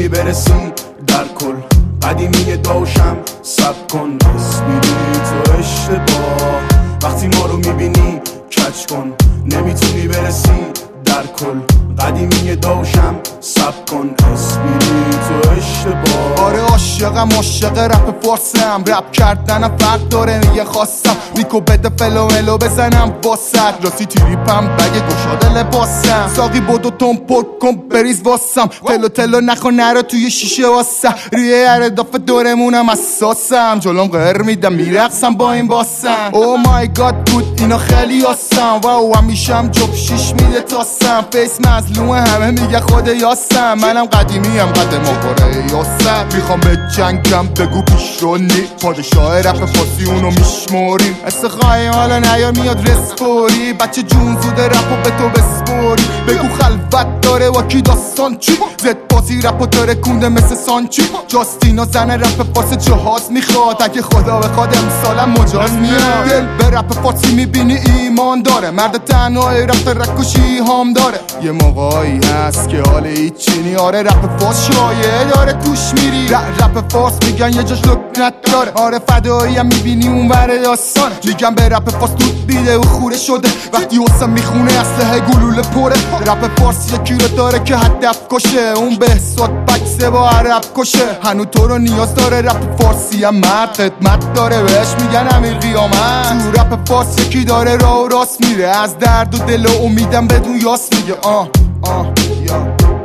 نمیتونی برسی در کل قدیمی داشم سب کن اسپریت و اشتباه وقتی ما رو میبینی کچ کن نمیتونی برسی در کل قدیمی داشم سب کن اسپریت و اشتباه آره عاشق رپ فارسم رپ کردن فرق داره میگه خواستم میکو بده فلو ملو بزنم واسد راسی تریپم بگه گشاده لباسم ساقی بودو تون پر کن بریز واسم تلو نخو نرو توی شیشه واسم ریه ارداف دورمونم اساسم جلوم غیر میدم میرقصم با این باسم او مای گاد بود اینا خیلی آسم واو همیشم جب شیش میده تاسم فیس مظلومه همه میگه خود یاسم منم قدیمیم قدم آقاره یاسم میخوام به جنگم بگو پیش رو نی پادشاه رپ فارسی اونو میشماری استخواهیم حالا نیا میاد رسپوری بچه جون زوده رپو به تو بسپوری بگو خلوت داره و کی داستان چی زد بازی رپو داره کنده مثل سانچی جاستینا زن رپ فارس جهاز میخواد اگه خدا بخواد امسالم مجاز میاد دل به رپ فارسی میبینی ایمان داره مرد تنهای رپ رکوشی هم داره یه موقعی هست که حال هیچی آره رپ فارس شایعه داره توش میری رپ فارس میگن یه جاش لکنت داره آره فدایی هم میبینی اون ور داستانه میگن به رپ فارس دود بیده و خوره شده وقتی حسن میخونه اسلحه گلوله پره رپ فارس یکی رو داره که هدف کشه اون بهزاد بکسه با عرب کشه هنو تو رو نیاز داره رپ فارسی هم مرد خدمت داره بهش میگن امیر قیامت تو رپ فارس یکی داره راه و راست میره از درد و دل و امیدم بدون یاس میگه یا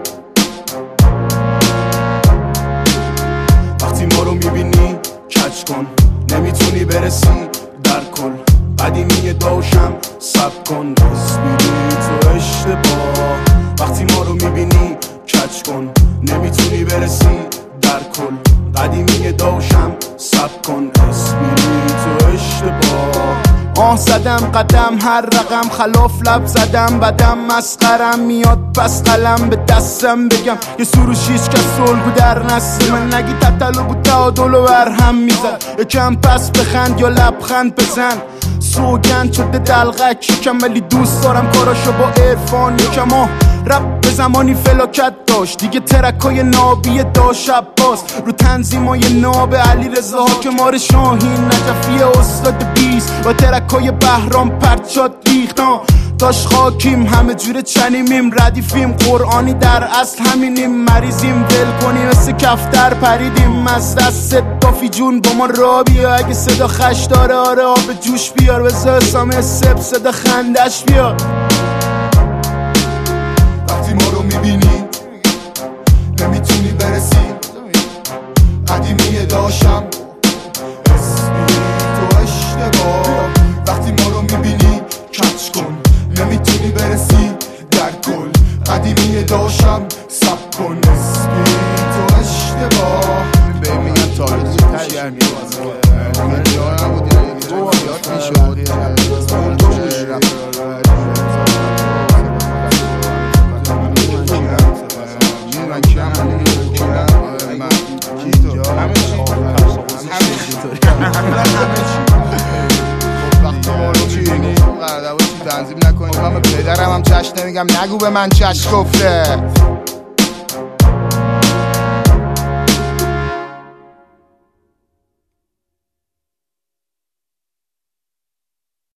وقتی ما رو میبینی کچ کن نمیتونی برسی در کل قدیمی داشم سب کن اسپریت و اشتباه وقتی ما رو میبینی کچ کن نمیتونی برسی در کل قدیمی داشم سب کن اسپریت و اشتباه زدم قدم هر رقم خلاف لب زدم بدم مسخرم میاد پس قلم به دستم بگم یه سروش هیچ کس سلگو در نسل من نگی تطلو بود تعادل و برهم میزد یکم پس بخند یا لبخند بزن سوگند شده دلغک یکم ولی دوست دارم کاراشو با عرفان یکم رپ به زمانی فلاکت داشت دیگه ترکای نابی داشت عباس رو تنظیمای ناب علی رضا حاکمار شاهین نجفی استاد بیست و ترکای بهرام پرچات ریختان داشت خاکیم همه جوره چنیمیم ردیفیم قرآنی در اصل همینیم مریضیم دل کنیم مثل کفتر پریدیم از دست دافی جون با ما را بیا اگه صدا خش داره آره آب جوش بیار بذار سامه سب صدا خندش بیار وقتی ما رو میبینی نمیتونی برسی قدیمی داشم اسپریت و اشتباه وقتی ما رو میبینی کچ کن نمیتونی برسی در کل قدیمی داشم سب کن اسپریت و اشتباه به میگن تاریخی تگر نیاز من جا نبودی زیاد میشد تنظیم نکنید من به پدرم هم چشم نمیگم نگو به من چشم گفته